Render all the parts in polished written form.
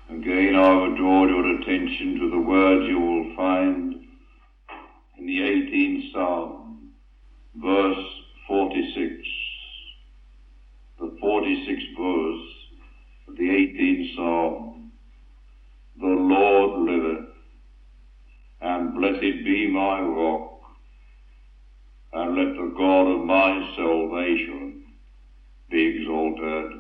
Again, I would draw your attention to the words you will find in the 18th Psalm, verse 46. The 46th verse of the 18th Psalm. The Lord liveth, and blessed be my rock, and let the God of my salvation be exalted.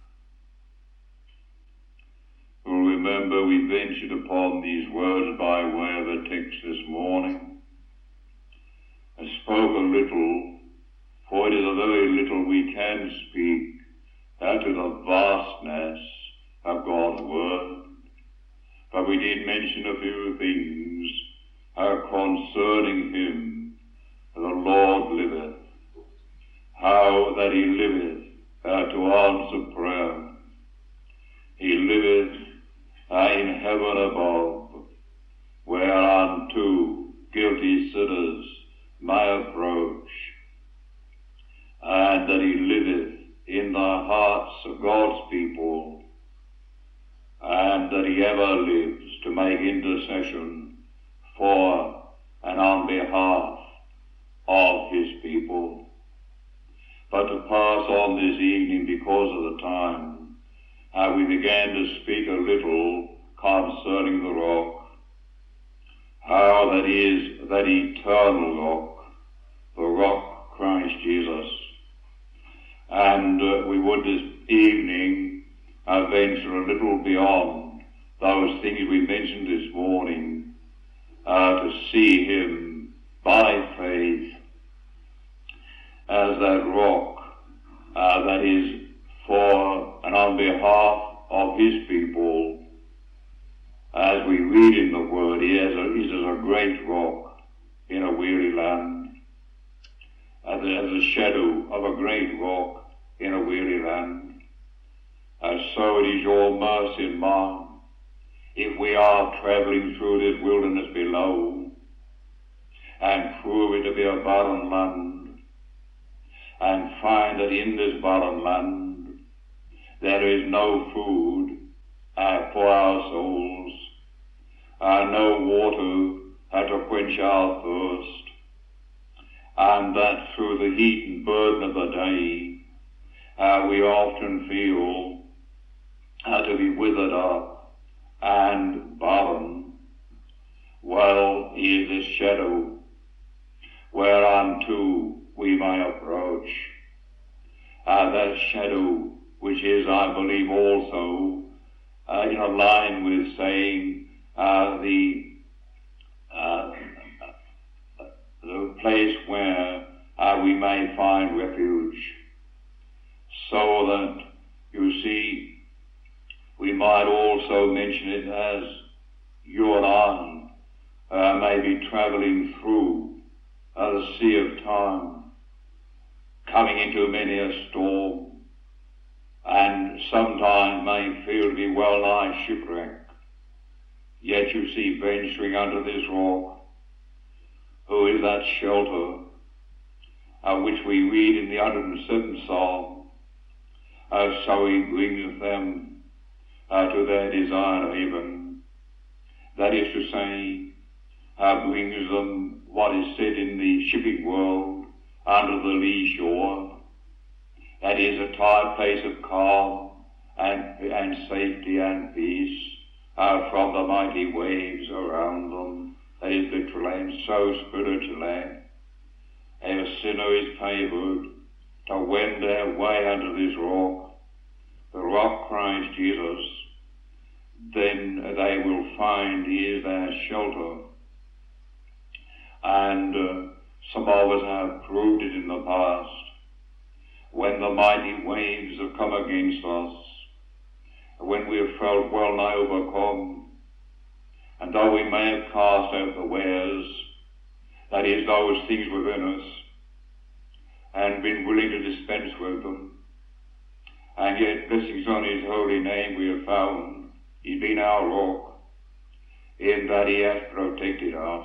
Remember, we ventured upon these words by way of a text this morning, and spoke a little, for it is a very little we can speak, to the vastness of God's word. But we did mention a few things concerning him. The Lord liveth, how that he liveth to answer prayer. He liveth in heaven above, whereunto guilty sinners may approach, and that he liveth in the hearts of God's people, and that he ever lives to make intercession for and on behalf of his people. But to pass on this evening, because of the time, we began to speak a little concerning the rock, how that is that eternal rock, the rock Christ Jesus. And we would this evening venture a little beyond those things we mentioned this morning, to see him by faith as that rock that is for and on behalf of his people. As we read in the word, he is a great rock in a weary land, as a shadow of a great rock in a weary land. And so it is your mercy and mine, if we are travelling through this wilderness below, and prove it to be a barren land, and find that in this barren land there is no food for our souls, no water to quench our thirst, and that through the heat and burden of the day we often feel to be withered up and barren. Well, he is this shadow whereunto we may approach, that shadow which is, I believe, also in a line with saying the place where we may find refuge. So that, you see, we might also mention it as you and I may be travelling through the sea of time, coming into many a storm, and sometimes may feel to be well nigh shipwrecked. Yet you see, venturing under this rock, who is that shelter which we read in the 107th Psalm, so he brings them to their desired haven. That is to say, brings them what is said in the shipping world under the lee shore. That is a tight place of calm and safety and peace from the mighty waves around them. That is literally and so spiritually. A sinner is favoured to wend their way under this rock, the rock Christ Jesus. Then they will find he is their shelter. And some of us have proved it in the past, when the mighty waves have come against us, when we have felt well nigh overcome, and though we may have cast out the wares, that is, those things within us, and been willing to dispense with them, and yet blessings on his holy name we have found he's been our rock, in that he has protected us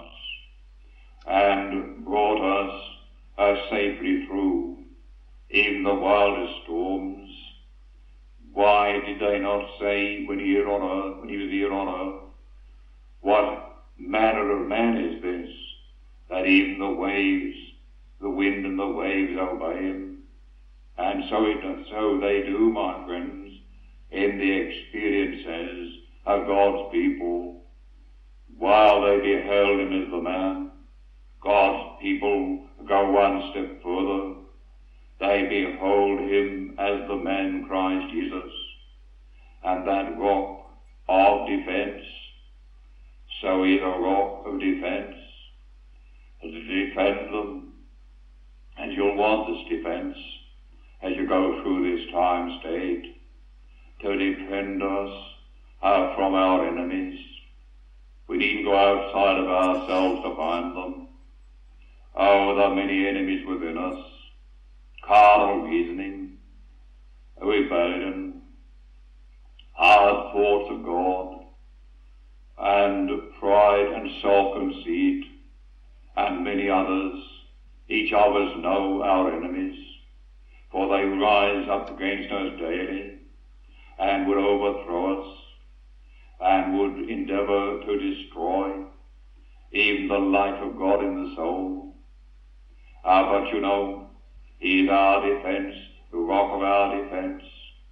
and brought us safely through even the wildest storms. Why did they not say when he was here on earth, what manner of man is this, that even the waves, the wind and the waves obey him? And so they do, my friends, in the experiences of God's people. While they beheld him as the man, God's people go one step further. They behold him as the man Christ Jesus, and that rock of defense. So he's a rock of defense to defend them. And you'll want this defense as you go through this time state, to defend us from our enemies. We needn't go outside of ourselves to find them. Oh, there are many enemies within us. Carnal reasoning, rebellion, hard thoughts of God, and pride and self-conceit, and many others. Each of us know our enemies, for they rise up against us daily and would overthrow us and would endeavor to destroy even the light of God in the soul. But you know, he is our defense, the rock of our defense,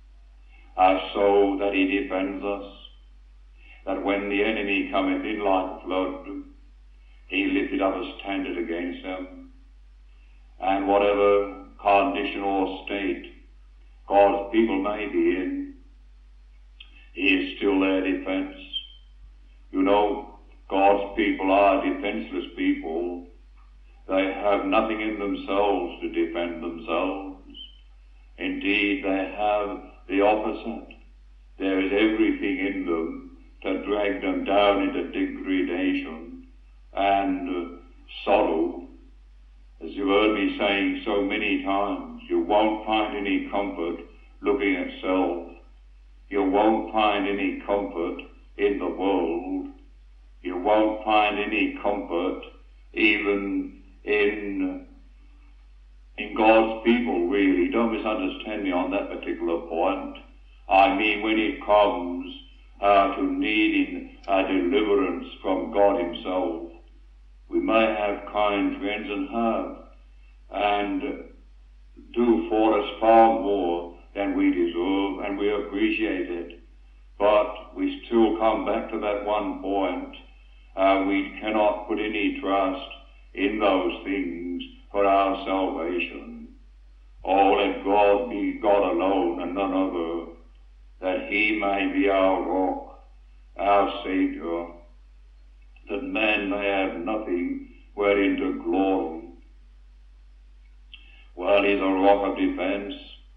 so that he defends us, that when the enemy cometh in like a flood, he lifted up a standard against them. And whatever condition or state God's people may be in, he is still their defense. You know, God's people are defenseless people. They have nothing in themselves to defend themselves. Indeed, they have the opposite. There is everything in them to drag them down into degradation and sorrow. As you've heard me saying so many times, you won't find any comfort looking at self. You won't find any comfort in the world. You won't find any comfort even in God's people, really. Don't misunderstand me on that particular point. I mean, when it comes to needing a deliverance from God himself, we may have kind friends and do for us far more than we deserve, and we appreciate it. But we still come back to that one point. We cannot put any trust in those things for our salvation. Oh, let God be God alone and none other, that he may be our rock, our Savior, that man may have nothing wherein to glory. Well, he's a rock of defense,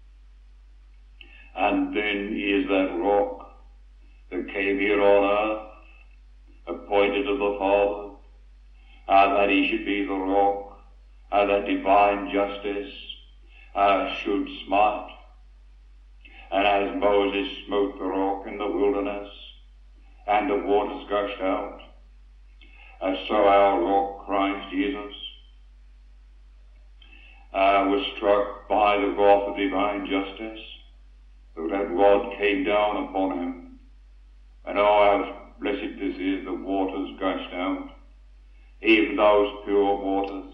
and then he is that rock that came here on earth, appointed of the Father, that he should be the rock, that divine justice should smite. And as Moses smote the rock in the wilderness, and the waters gushed out, so our rock, Christ Jesus, was struck by the wrath of divine justice. That rod came down upon him. And oh, how blessed this is, the waters gushed out. Even those pure waters,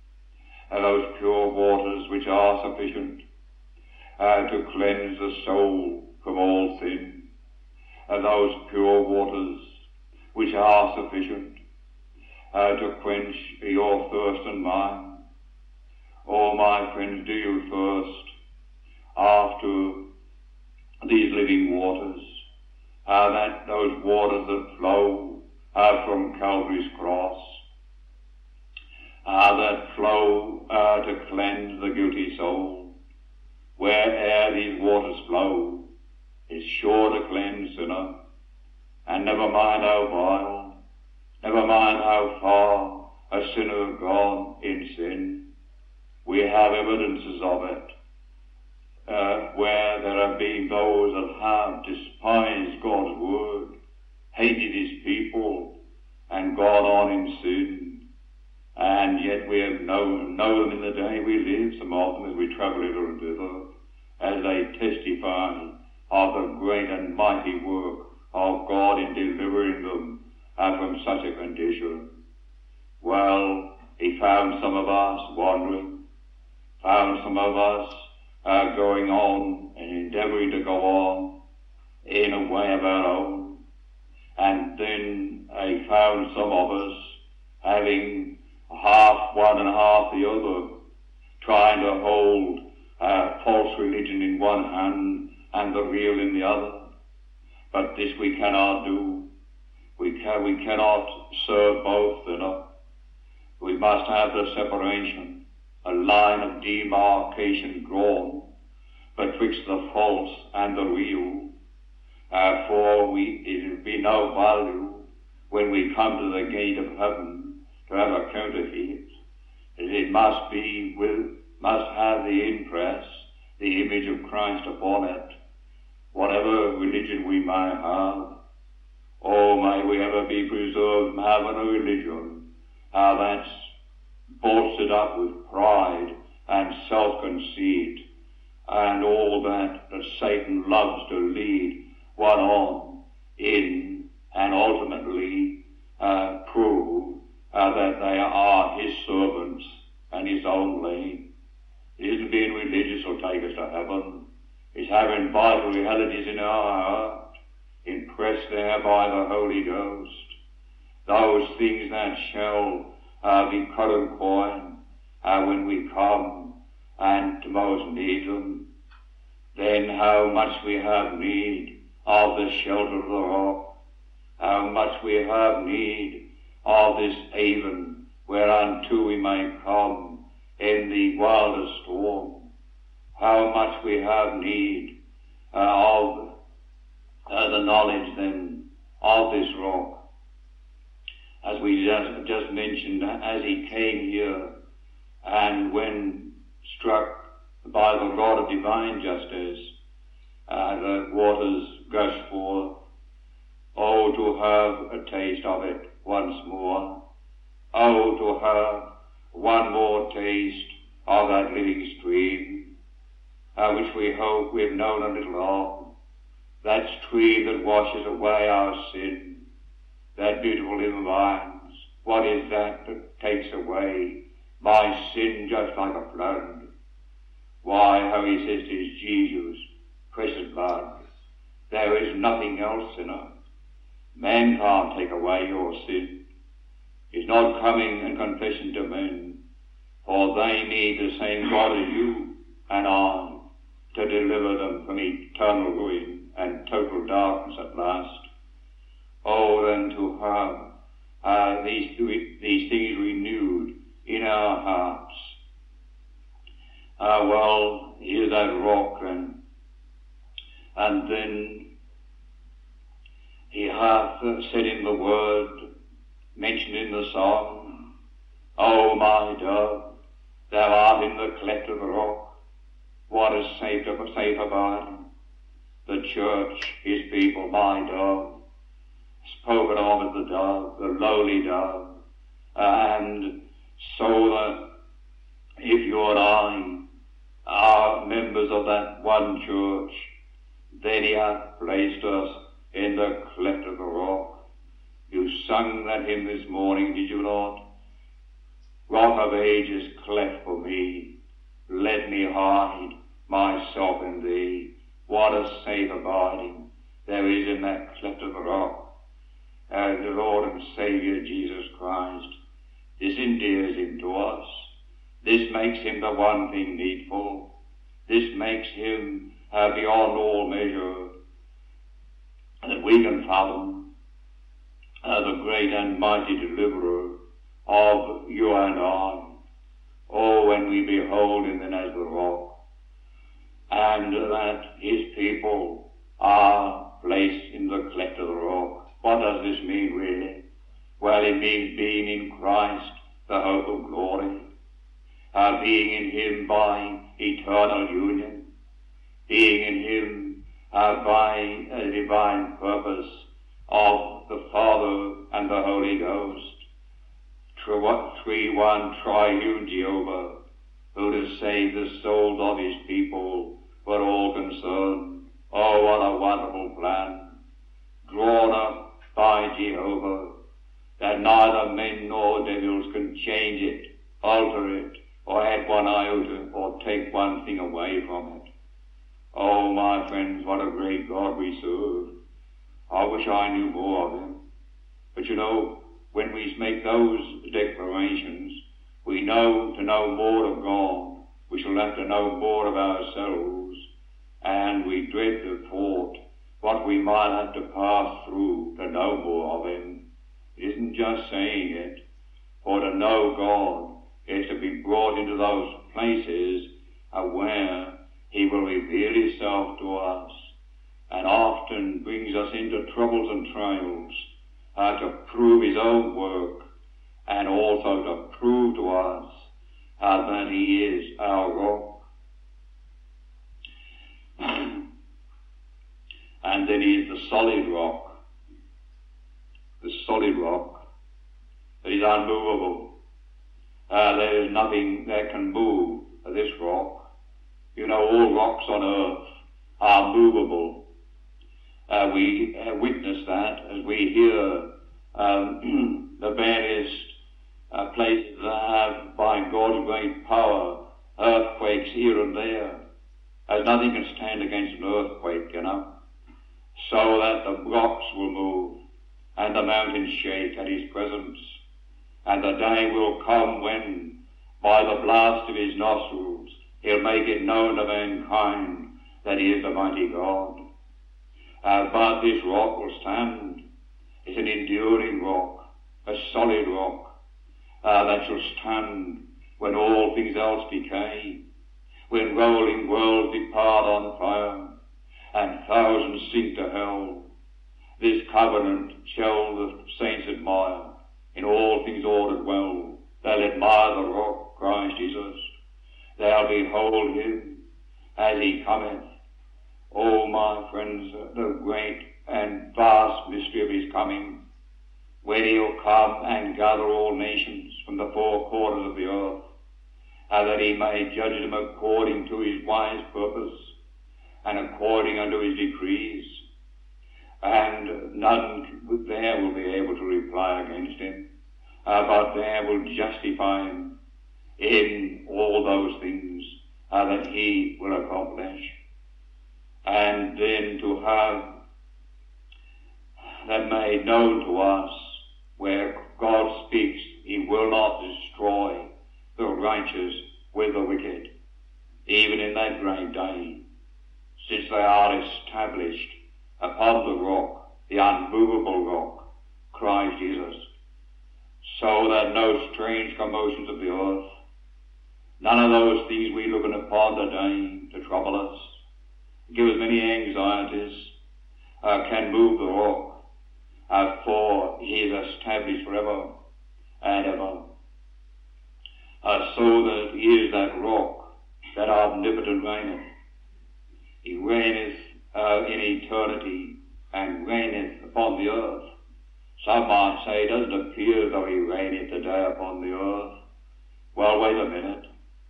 which are sufficient to cleanse the soul from all sin, and those pure waters which are sufficient to quench your thirst and mine. Oh, my friends, do you thirst after these living waters, those waters that flow from Calvary's cross, that flow to cleanse the guilty soul? Where'er these waters flow is sure to cleanse sinner, and never mind how vile, never mind how far a sinner has gone in sin. We have evidences of it, where there have been those that have despised God's word, hated his people, and gone on in sin. And yet we have known them in the day we live, some of them, as we travel hither and thither, as they testify of God in delivering them from such a condition. Well, he found some of us wandering, found some of us going on and endeavoring to go on in a way of our own. And then he found some of us having half one and half the other, trying to hold false religion in one hand and the real in the other. But this we cannot do. We cannot serve both enough. We must have the separation, a line of demarcation drawn betwixt the false and the real. For it will be no value when we come to the gate of heaven to have a counterfeit. It must have the impress, the image of Christ upon it. Whatever religion we may have, oh, may we ever be preserved from having a religion that's bolstered up with pride and self-conceit and all that Satan loves to lead one on in, and ultimately prove that they are his servants and his only. It isn't being religious will take us to heaven. It's having vital realities in our heart, impressed there by the Holy Ghost. Those things that shall be current coin when we come and to most need them. Then how much we have need of the shelter of the rock, how much we have need of this haven whereunto we may come in the wildest storm, how much we have need of the knowledge then of this rock. As we just mentioned, as he came here and when struck by the rod of divine justice, the waters gushed forth. Oh, to have a taste of it once more. Oh, to have one more taste of that living stream, which we hope we have known a little of. That stream that washes away our sin, that beautiful living vines. What is that takes away my sin just like a flood? Why, how he says it is Jesus, precious blood. There is nothing else in it. Man can't take away your sin. He's not coming and confessing to men, for they need the same God as you and I to deliver them from eternal ruin and total darkness at last. Oh, then to have these things renewed in our hearts. Well, here's that rock, and then he hath said in the word, mentioned in the song, O my dove, thou art in the cleft of the rock, what is safe abiding? The church, his people, my dove, spoken of as the dove, the lowly dove, and so that if you and I are members of that one church, then he hath placed us in the cleft of the rock. You sung that hymn this morning, did you not? Rock of ages, cleft for me, let me hide myself in thee. What a safe abiding there is in that cleft of the rock. As the Lord and Saviour Jesus Christ, this endears him to us. This makes him the one thing needful. This makes him beyond all measure that we can fathom the great and mighty deliverer of you and I. Oh, when we behold him then as the rock, and that his people are placed in the cleft of the rock. What does this mean really? Well, it means being in Christ, the hope of glory, being in him by eternal union, being in him by a divine purpose of the Father and the Holy Ghost, three-one triune Jehovah, who to save the souls of his people were all concerned. Oh, what a wonderful plan, drawn up by Jehovah, that neither men nor devils can change it, alter it, or add one iota, or take one thing away from it. Oh, my friends, what a great God we serve. I wish I knew more of him. But you know, when we make those declarations, we know to know more of God, we shall have to know more of ourselves, and we dread the thought what we might have to pass through to know more of him. It isn't just saying it, for to know God is to be brought into those places where he will reveal himself to us, and often brings us into troubles and trials to prove his own work, and also to prove to us that he is our rock. And then he is the solid rock that is unmovable. There is nothing that can move this rock. You know, all rocks on earth are movable. We witness that as we hear the various places that have, by God's great power, earthquakes here and there. As nothing can stand against an earthquake, you know, so that the rocks will move and the mountains shake at his presence. And the day will come when, by the blast of his nostrils, he'll make it known to mankind that he is the mighty God. But this rock will stand. It's an enduring rock, a solid rock, that shall stand when all things else decay, when rolling worlds depart on fire, and thousands sink to hell. This covenant shall the saints admire, in all things ordered well. They'll admire the rock, Christ Jesus. They'll behold him as he cometh. Oh, my friends, the great and vast mystery of his coming, when he'll come and gather all nations from the four quarters of the earth, that he may judge them according to his wise purpose and according unto his decrees. And none there will be able to reply against him, but there will justify him in all those things that he will accomplish. And then to have that made known to us, where God speaks, he will not destroy the righteous with the wicked, even in that great day, since they are established upon the rock, the unmovable rock, Christ Jesus, so that no strange commotions of the earth, none of those things we looking upon today to trouble us, give us many anxieties, can move the rock, for he is established forever and ever. So that he is that rock that omnipotent reigneth. He reigneth in eternity and reigneth upon the earth. Some might say it doesn't appear as though he reigneth today upon the earth. Well, wait a minute.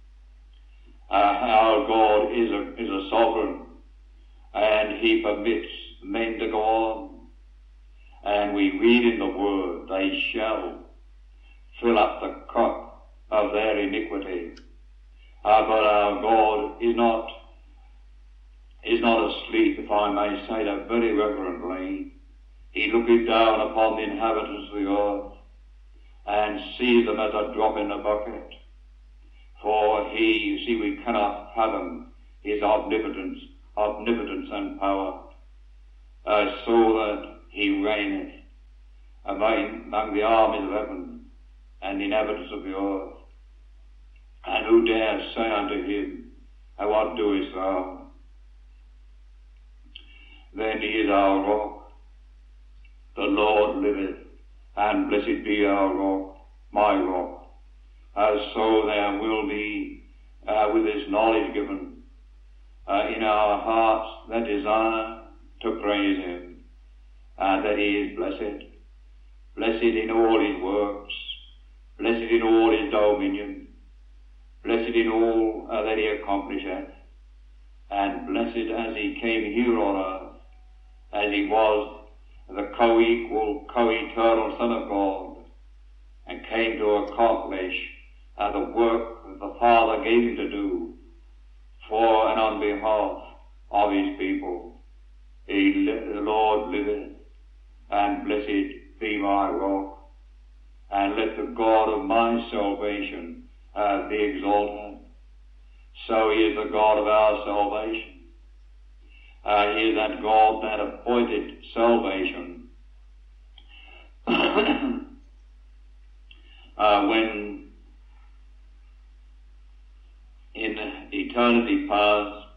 Our God is a sovereign, and he permits men to go on. And we read in the Word, they shall fill up the cup of their iniquity. But our God is not asleep, if I may say that very reverently. He looketh down upon the inhabitants of the earth and sees them as a drop in the bucket. For he, you see, we cannot fathom his omnipotence and power, so that he reigneth among the armies of heaven and the inhabitants of the earth. And who dares say unto him, what doest thou? Then he is our rock. The Lord liveth, and blessed be our rock, my rock. So there will be, with this knowledge given, in our hearts that desire to praise him, that he is blessed. Blessed in all his works, blessed in all his dominion, blessed in all that he accomplisheth, and blessed as he came here on earth, as he was the co-equal, co-eternal Son of God, and came to accomplish the work that the Father gave him to do for and on behalf of his people. The Lord liveth, and blessed be my rock, and let the God of my salvation be exalted. So he is the God of our salvation. He is that God that appointed salvation when in eternity past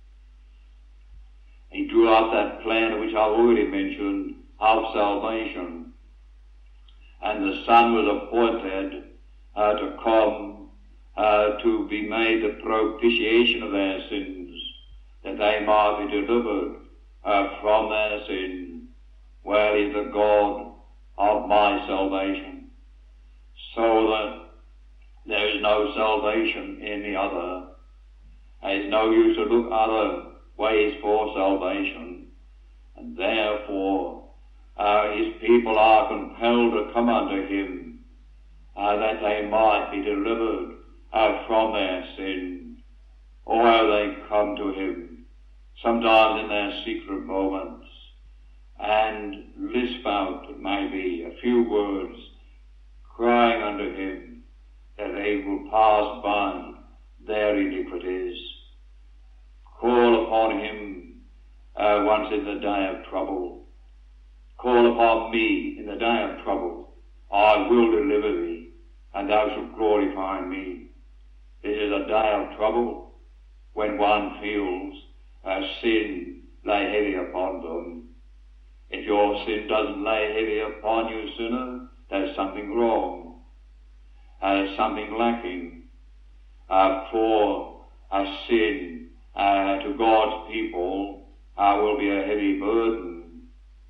he drew up that plan which I've already mentioned of salvation, and the Son was appointed to come to be made the propitiation of their sins, that they might be delivered from their sin. Well, he is the God of my salvation, so that there is no salvation in the other. There is no use to look other ways for salvation, and therefore his people are compelled to come unto him, that they might be delivered from their sin. Or they come to him, sometimes in their secret moments, and lisp out, it may be, a few words, crying unto him that they will pass by their iniquities. Call upon him once in the day of trouble. Call upon me in the day of trouble. I will deliver thee, and thou shalt glorify me. This is a day of trouble when one feels sin lay heavy upon them. If your sin doesn't lay heavy upon you, sinner, there's something wrong. There's something lacking. For a sin to God's people will be a heavy burden,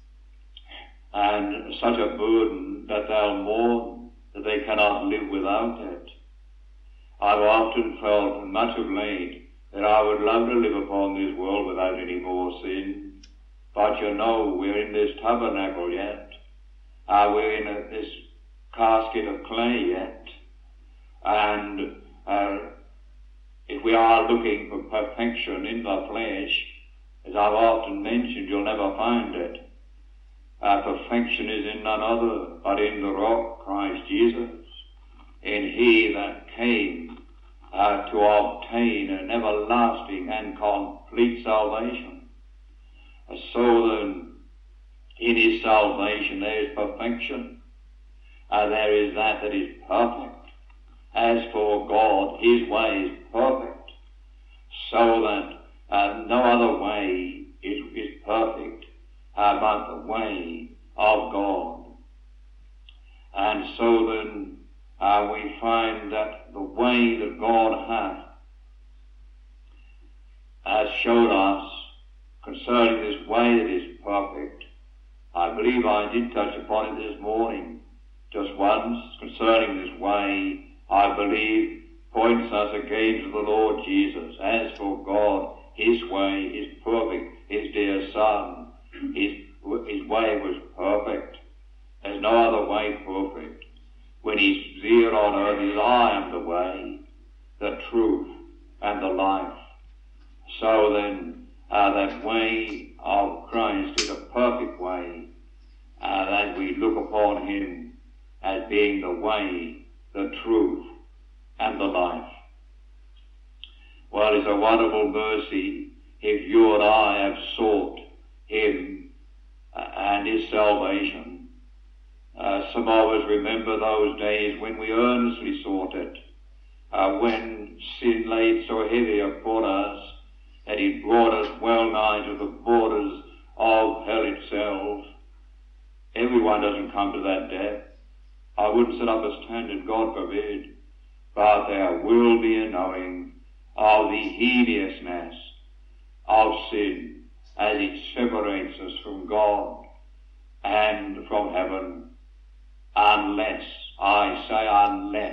and such a burden that they'll mourn that they cannot live without it. I've often felt, and much of late, that I would love to live upon this world without any more sin. But you know, we're in this tabernacle yet. We're in this casket of clay yet. And if we are looking for perfection in the flesh, as I've often mentioned, you'll never find it. Perfection is in none other but in the rock, Christ Jesus, in he that came to obtain an everlasting and complete salvation. So then, in his salvation there is perfection. There is that is perfect. As for God, his way is perfect, so that no other way is perfect but the way of God. And so then we find that the way that God has showed us concerning this way that is perfect. I believe I did touch upon it this morning just once concerning this way. I believe points us again to the Lord Jesus. As for God, his way is perfect. His dear Son, his way was perfect. There's no other way perfect. When he's here on earth, he says, I am the way, the truth, and the life. So then, that way of Christ is a perfect way, that we look upon him as being the way, the truth, and the life. Well, it's a wonderful mercy if you and I have sought him and his salvation. Some of us remember those days when we earnestly sought it, when sin laid so heavy upon us that it brought us well nigh to the borders of hell itself. Everyone doesn't come to that death. I wouldn't set up a standard, God forbid, but there will be a knowing of the hideousness of sin as it separates us from God and from heaven, unless, I say unless,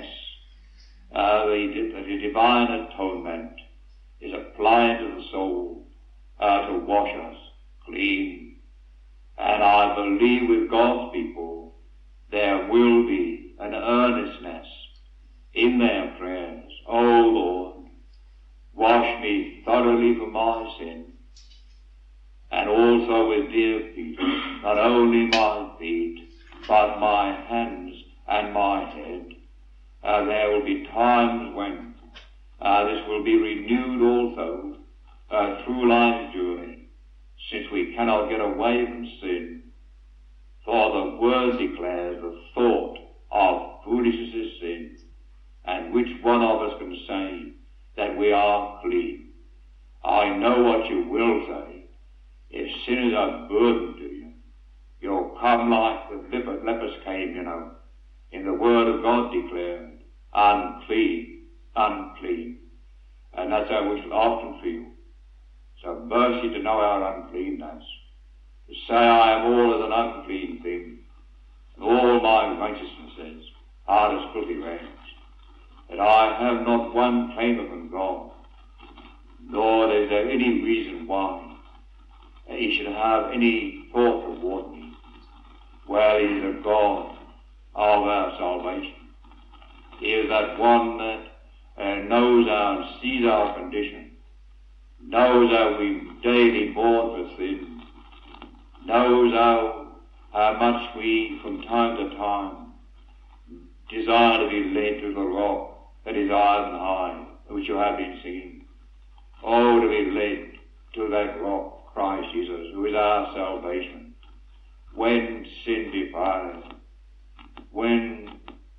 the divine atonement is applied to the soul to wash us clean. And I believe with God's people, there will be an earnestness in their prayers. O Lord, wash me thoroughly from my sin, and also with dear feet, not only my feet, but my hands and my head. There will be times when this will be renewed also through life's journey, since we cannot get away from sin. For the word declares the thought of foolishness is sin, and which one of us can say that we are clean? I know what you will say. If sin is a burden to you, you'll come like the lepers came, in the word of God declared, unclean, unclean. And that's how we shall often feel. So mercy to know our uncleanness, to say I am all as an unclean thing, and all my righteousnesses are as filthy rags, that I have not one claim upon God, nor is there any reason why he should have any thought toward me. Well, he is the God of our salvation. He is that one that knows our and sees our condition, knows how we daily mourn for sin, knows how much we from time to time desire to be led to the rock that is higher than high, which you have been singing. Oh, to be led to that rock, Christ Jesus, who is our salvation. When sin defiles, when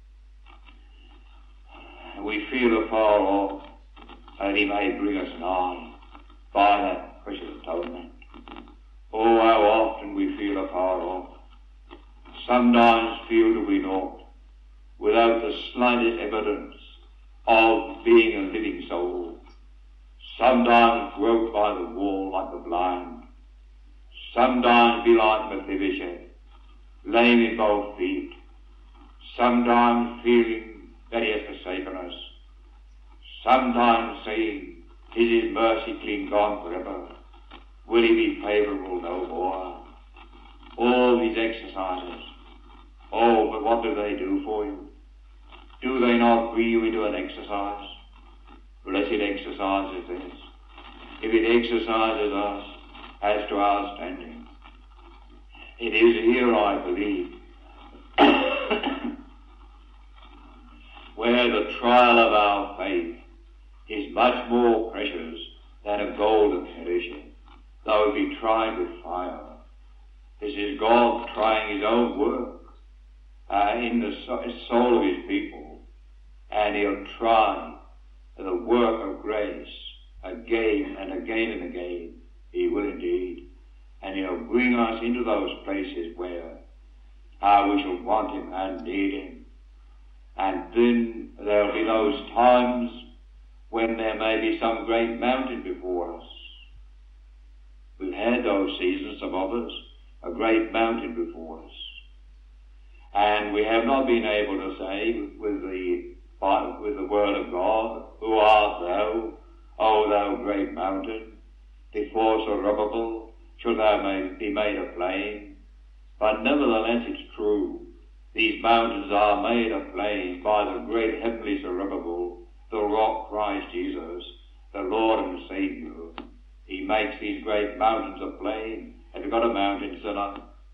we feel afar off, that he may bring us nigh by that precious atonement. Oh, how often we feel afar off, sometimes feel to be naught, without the slightest evidence of being a living soul, sometimes groped by the wall like the blind, sometimes be like Mephibosheth, lame in both feet, sometimes feeling that he has forsaken us, sometimes saying, is his mercy clean gone forever? Will he be favourable no more? All these exercises, oh, but what do they do for you? Do they not bring you into an exercise? Blessed exercise is this, if it exercises us as to our standing. It is here, I believe, where the trial of our faith is much more precious than of gold that perisheth, though it be tried with fire. This is God trying his own work in the soul of his people, and he'll try the work of grace again and again and again. He will indeed. And he'll bring us into those places where we shall want him and need him. And then there'll be those times when there may be some great mountain before us. We've had those seasons, some of us, a great mountain before us. And we have not been able to say with the word of God, who art thou, O thou great mountain? Before Zerubbabel shall thou be made a plain. But nevertheless it's true. These mountains are made a plain by the great heavenly Zerubbabel, the rock Christ Jesus, the Lord and Saviour. He makes these great mountains a plain. Have you got a mountain, sinner?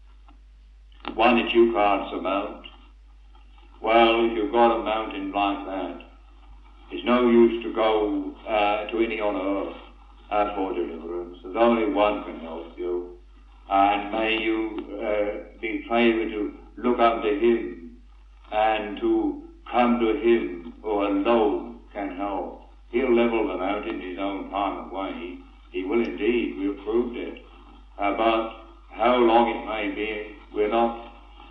One that you can't surmount? Well, if you've got a mountain like that, it's no use to go to any on earth for deliverance. There's only one can help you. And may you be favoured to look unto him and to come to him who alone can help. He'll level the mountain in his own time and way. He will indeed. We've proved it. But how long it may be, we're not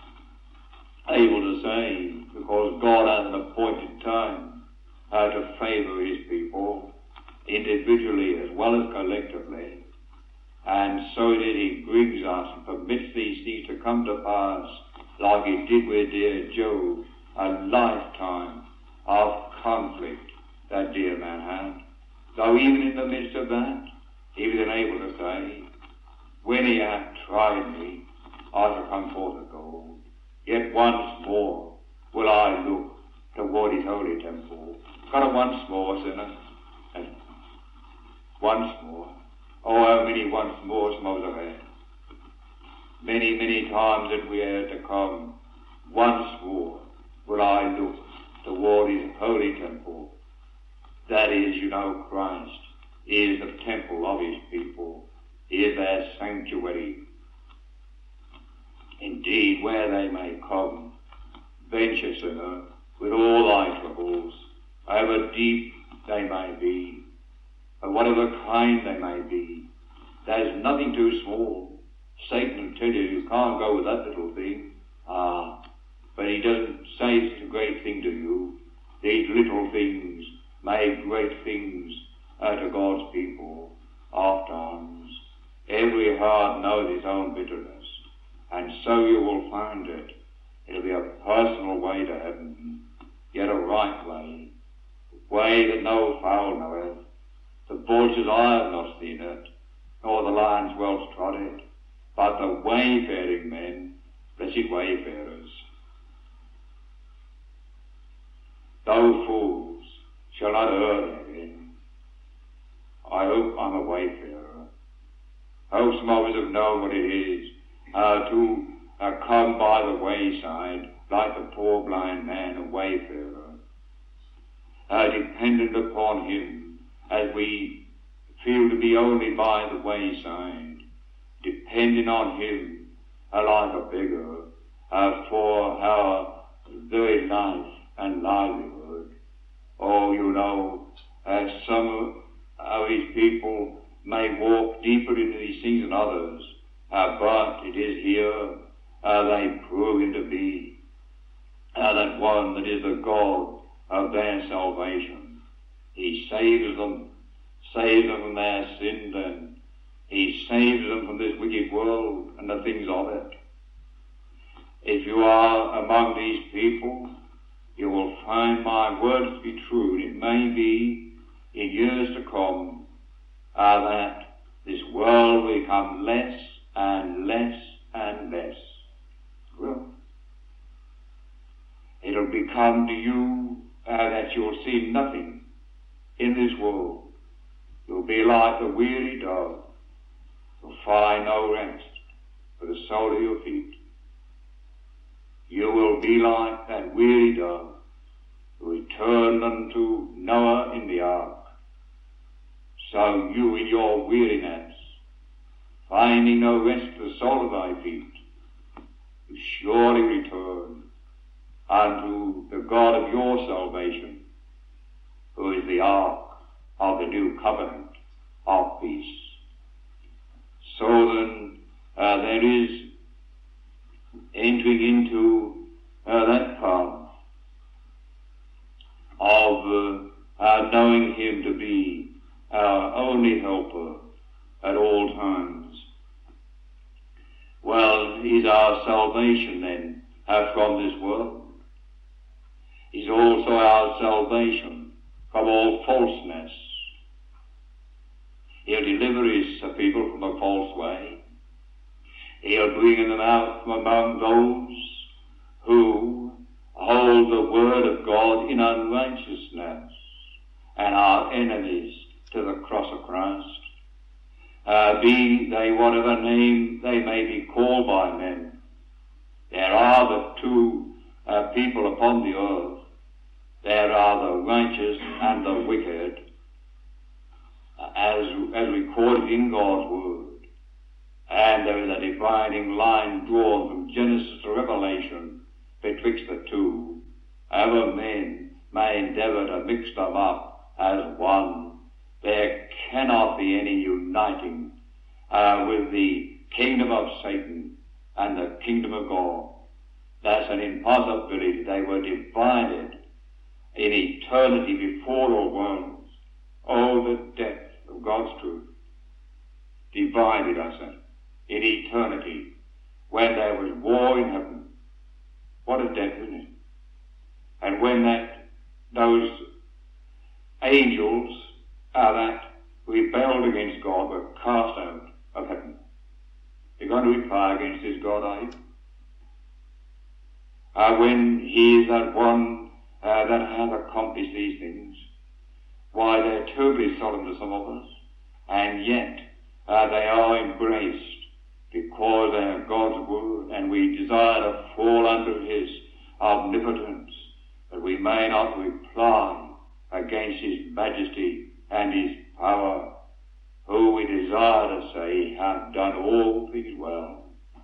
able to say, because God has an appointed time to favour his people, individually as well as collectively. And so that he brings us and permits these things to come to pass, like he did with dear Job, a lifetime of conflict that dear man had. Though even in the midst of that, he was able to say, when he hath tried me, I shall come forth of gold. Yet once more will I look toward his holy temple. Got it once more, sinner, and once more. Oh, how many once more Moses have had. Many, many times that we are to come. Once more will I look toward his holy temple. That is, Christ is the temple of his people. He is their sanctuary. Indeed, where they may come, venture, sinner, with all thy troubles, however deep they may be, or whatever kind they may be, there's nothing too small. Satan will tell you can't go with that little thing. But he doesn't say it's a great thing to you. These little things make great things to God's people. Oftentimes, every heart knows its own bitterness, and so you will find it. It'll be a personal way to heaven, yet a right way, a way that no fowl knoweth. The vulture's eye have not seen it, nor the lion's whelps trod it, but the wayfaring men, blessed wayfarers. Though fools shall not err therein. I hope I'm a wayfarer. I hope some of us have known what it is to come by the wayside, like the poor blind man, a wayfarer, dependent upon him, as we feel to be only by the wayside, depending on him like a beggar for our very life and livelihood. Oh, some of his people may walk deeper into these things than others, but it is here they prove him to be that one that is the God of their salvation. He saves them from their sin, and he saves them from this wicked world and the things of it. If you are among these people, you will find my words to be true. It may be in years to come that this world will become less and less and less. Well, it'll become to you that you'll see nothing in this world. You'll be like the weary dove. You'll find no rest for the sole of your feet. You will be like that weary dove who returned unto Noah in the ark. So you in your weariness, finding no rest for the sole of thy feet, you surely return unto the God of your salvation, who is the ark of the new covenant of peace. So then there is entering into that path of knowing him to be our only helper at all times. Well, is our salvation then from this world? Is also our salvation from all falseness? He'll deliver his people from the false way. He'll bring them out from among those who hold the word of God in unrighteousness and are enemies to the cross of Christ. Be they whatever name they may be called by men, there are but two people upon the earth. There are the righteous and the wicked, as recorded in God's word. And there is a dividing line drawn from Genesis to Revelation betwixt the two. However men may endeavor to mix them up as one, there cannot be any uniting with the kingdom of Satan and the kingdom of God. That's an impossibility. They were divided in eternity before all worlds. Oh, the depth of God's truth. Divided, I say, in eternity, when there was war in heaven. What a depth, isn't it? And when those angels that rebelled against God were cast out of heaven. You're going to reply against this God, are you? when he is that one that hath accomplished these things. Why, they're terribly solemn to some of us, and yet they are embraced because they have God's word, and we desire to fall under his omnipotence, that we may not reply against his majesty and his power, who we desire to say hath done all things well.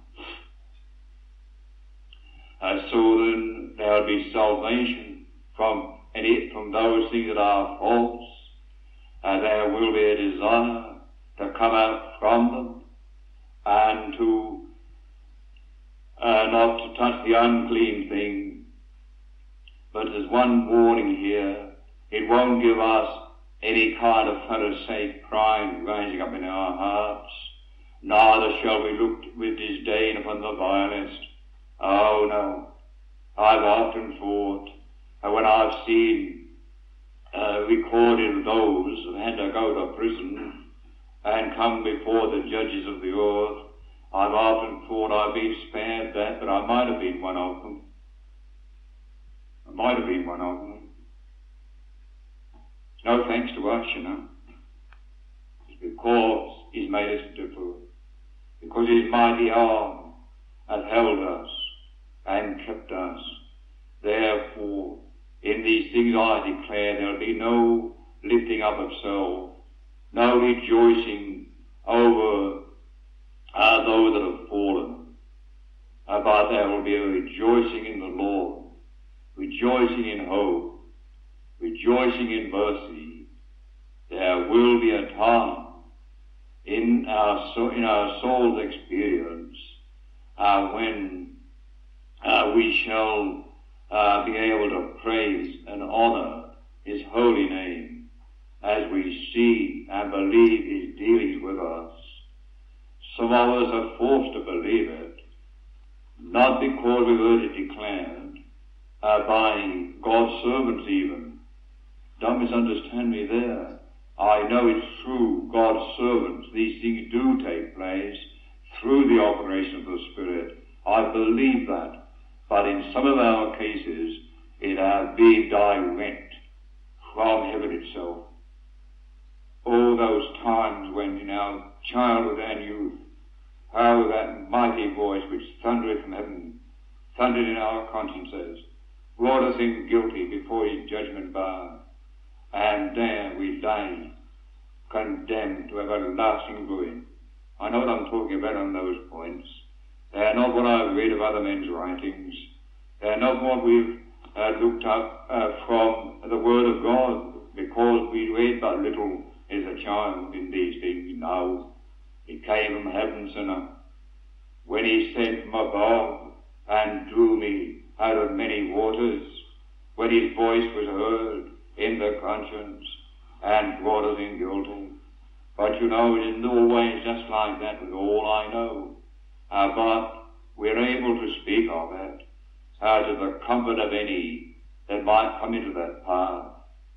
So then there will be salvation from those things that are false. There will be a desire to come out from them and to not to touch the unclean thing. But there's one warning here. It won't give us any kind of Pharisaic pride rising up in our hearts. Neither shall we look with disdain upon the vilest. Oh no. I've often thought, when I've seen recorded those who had to go to prison and come before the judges of the earth, I've often thought I've been spared that, but I might have been one of them. It's no thanks to us, you know. It's because he's made us different. Because his mighty arm hath held us and kept us. Therefore, in these things I declare there will be no lifting up of self, no rejoicing over those that have fallen, but there will be a rejoicing in the Lord, rejoicing in hope, rejoicing in mercy. There will be a time in our soul's experience when we shall be able to praise and honor his holy name as we see and believe his dealings with us. Some of us are forced to believe it, not because we've heard it declared by God's servants even. Don't misunderstand me there. I know it's through God's servants these things do take place, through the operation of the Spirit. I believe that. But in some of our cases, it has been direct from heaven itself. All those times when in our childhood and youth, how that mighty voice which thundereth from heaven, thundered in our consciences, brought us in guilty before his judgment bar, and there we lay, condemned to everlasting ruin. I know what I'm talking about on those points. They are not what I've read of other men's writings. They are not what we've looked up from the Word of God, because we read but little as a child in these things. No, he came from heaven, sinner, when he sent from above and drew me out of many waters, when his voice was heard in the conscience and brought us in guilty. But you know, it isn't always just like that with all I know. But we're able to speak of it to the comfort of any that might come into that path.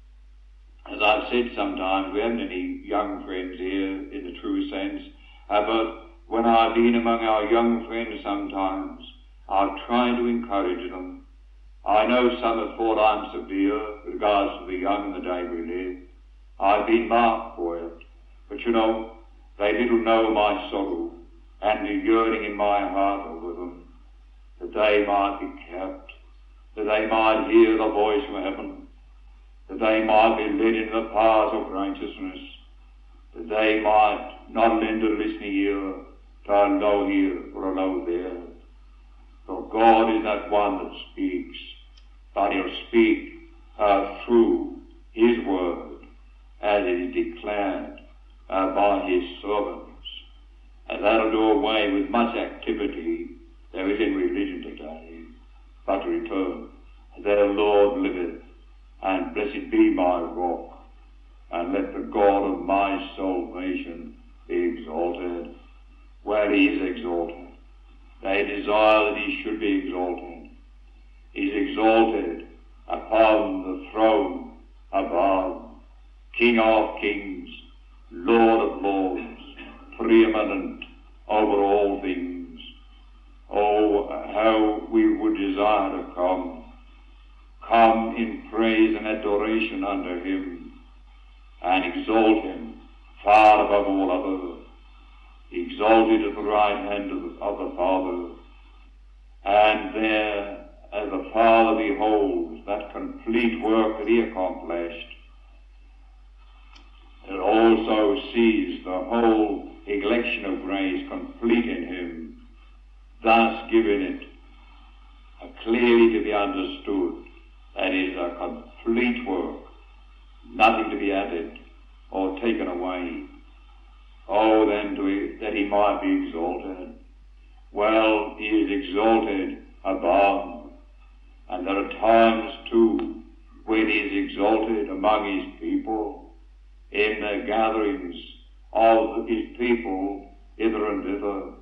As I've said sometimes, we haven't any young friends here in the true sense, but when I've been among our young friends sometimes, I've tried to encourage them. I know some have thought I'm severe with regards to the young in the day we live. I've been marked for it. But you know, they little know my sorrow and the yearning in my heart over them, that they might be kept, that they might hear the voice from heaven, that they might be led into the paths of righteousness, that they might not lend a listening ear to a low here or a low there. For God is that one that speaks, but he'll speak through his word, as it is declared by his servants. And that'll do away with much activity there is in religion today, but return. That the Lord liveth, and blessed be my rock, and let the God of my salvation be exalted. Well, he is exalted. They desire that he should be exalted. He's exalted upon the throne above, King of kings, Lord of lords, preeminent over all things. Oh, how we would desire to come in praise and adoration unto him, and exalt him far above all others, exalted at the right hand of the Father. And there, as the Father beholds that complete work that he accomplished, it also sees the whole election of grace complete in him, thus giving it clearly to be understood that it is a complete work, nothing to be added or taken away. Oh, then that he might be exalted. Well, he is exalted above, and there are times too when he is exalted among his people, in the gatherings of his people hither and thither.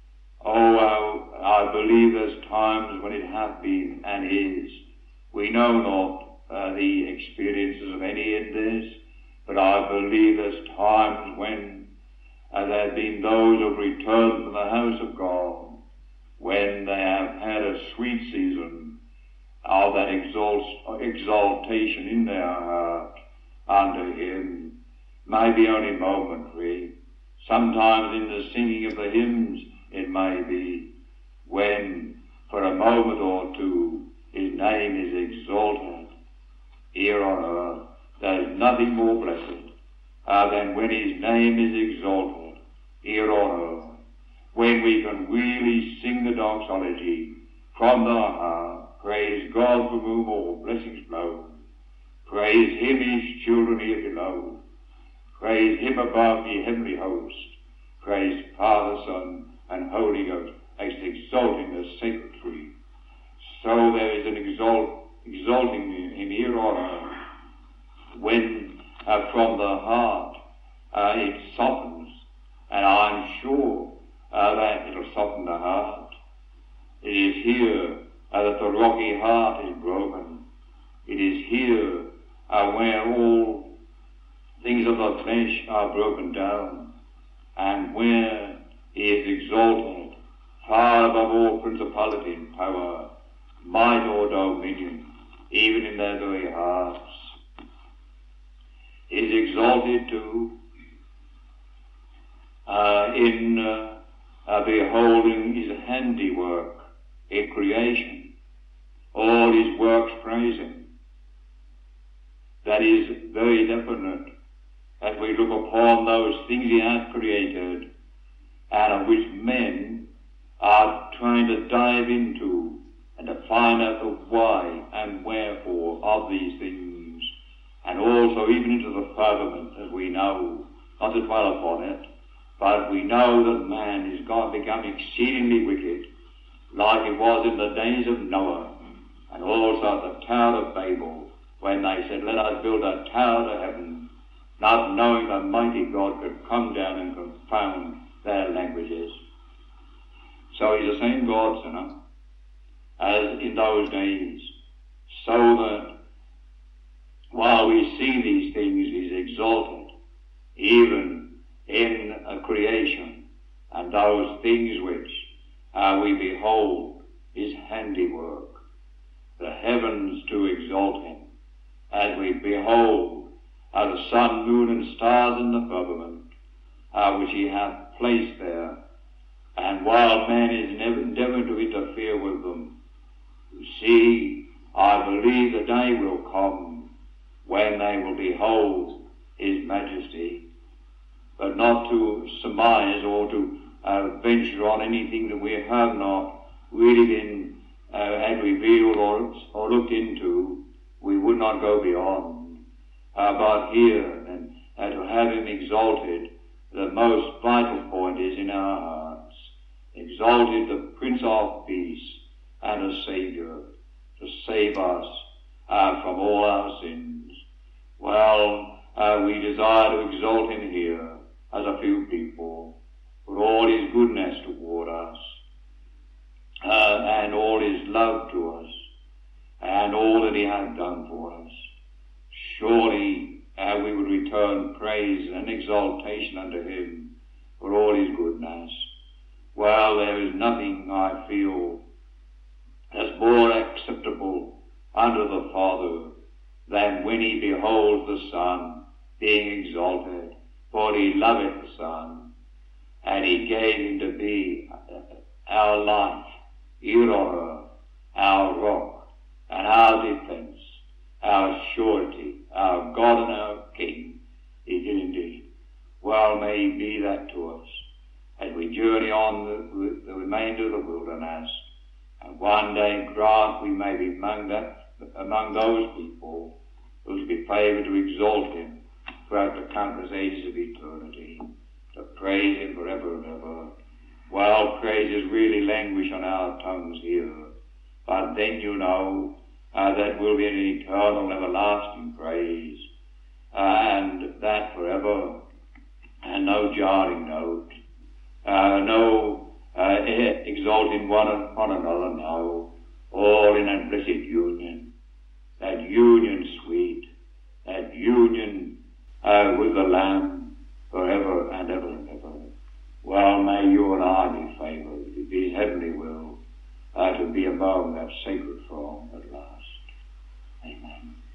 Oh, I believe there's times when it hath been and is. We know not the experiences of any in this, but I believe there's times when there have been those who have returned from the house of God, when they have had a sweet season of that exaltation in their heart unto him. Maybe only momentary. Sometimes in the singing of the hymns it may be, when for a moment or two his name is exalted here on earth. There is nothing more blessed than when his name is exalted here on earth, when we can really sing the doxology from the heart. Praise God from whom all blessings flow. Praise him, his children here below. Praise him above, ye heavenly host. Praise Father, Son, and Holy Ghost, as exalting the sacred tree. So there is an exalting him here on earth, when from the heart it softens, and I'm sure that it'll soften the heart. It is here that the rocky heart is broken. It is here where all things of the flesh are broken down, and where he is exalted far above all principality and power, might or dominion, even in their very hearts. He is exalted too in beholding his handiwork in creation. All his works praise him. That is very definite as we look upon those things he has created, and of which men are trying to dive into and to find out the why and wherefore of these things, and also even into the firmament, as we know, not to dwell upon it, but we know that man is become exceedingly wicked, like it was in the days of Noah, and also at the Tower of Babel, when they said, let us build a tower to heaven, not knowing the mighty God could come down and confound their languages. So he's the same God, sinner, as in those days, so that while we see these things, he's exalted, even in creation, and those things which we behold his handiwork, the heavens to exalt him, as we behold the sun, moon, and stars in the firmament, which he hath placed there, and while man is endeavouring to interfere with them, you see, I believe the day will come when they will behold his majesty, but not to surmise or to venture on anything that we have not really been had revealed or looked into. We would not go beyond. But here, and to have him exalted, the most vital point is in our hearts. Exalted, the Prince of Peace and a Saviour, to save us from all our sins. Well, we desire to exalt him here as a few people, for all his goodness toward us, and all his love to us, and all that he hath done for us. Surely we would return praise and exaltation unto him for all his goodness. Well, there is nothing, I feel, as more acceptable unto the Father than when he beholds the Son being exalted. For he loveth the Son, and he gave him to be our life here on earth, our rock, and our defence, our surety, our God and our King. He did indeed. Well may he be that to us as we journey on the remainder of the wilderness, and one day grant we may be among those people who will be favoured to exalt him throughout the countless ages of eternity, to praise him forever and ever. Well, praises really languish on our tongues here, but then you know that will be an eternal, everlasting praise, and that forever, and no jarring note, no exalting one another, no, all in a blessed union, that union sweet, that union with the Lamb forever and ever and ever. Well, may you and I be favoured, if it be His heavenly will, to be among that sacred throng at last. Amen.